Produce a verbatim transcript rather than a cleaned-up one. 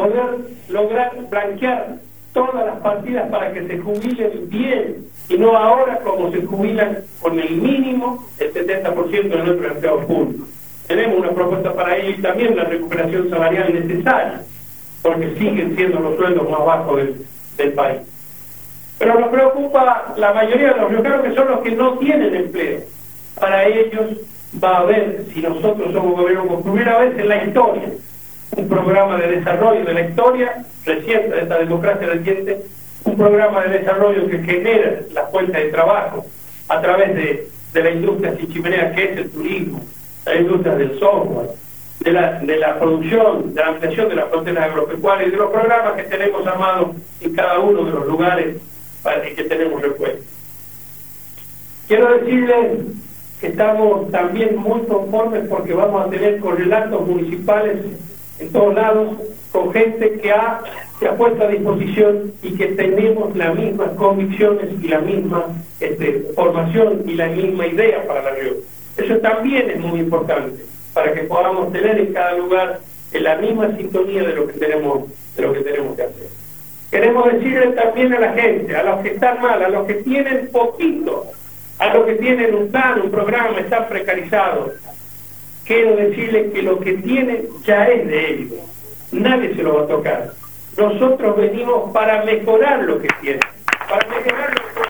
poder lograr blanquear todas las partidas para que se jubilen bien, y no ahora como se jubilan con el mínimo, el setenta por ciento de nuestros empleados públicos. Tenemos una propuesta para ello y también la recuperación salarial necesaria, porque siguen siendo los sueldos más bajos del, del país. Pero nos preocupa la mayoría de los riojanos, que son los que no tienen empleo. Para ellos va a haber, si nosotros somos gobierno por primera vez en la historia, un programa de desarrollo de la historia reciente, de esta democracia reciente, un programa de desarrollo que genera las fuentes de trabajo a través de, de la industria sin chimenea, que es el turismo, la industria del software, de la, de la producción, de la ampliación de las fronteras agropecuarias y de los programas que tenemos armados en cada uno de los lugares para que tenemos respuesta. Quiero decirles que estamos también muy conformes porque vamos a tener correlatos municipales en todos lados, con gente que ha, se ha puesto a disposición y que tenemos las mismas convicciones y la misma este, formación y la misma idea para la Rioja. Eso también es muy importante, para que podamos tener en cada lugar en la misma sintonía de lo que tenemos, de lo que tenemos que hacer. Queremos decirle también a la gente, a los que están mal, a los que tienen poquito, a los que tienen un plan, un programa, están precarizados, quiero decirles que lo que tienen ya es de ellos, nadie se lo va a tocar. Nosotros venimos para mejorar lo que tienen, para mejorar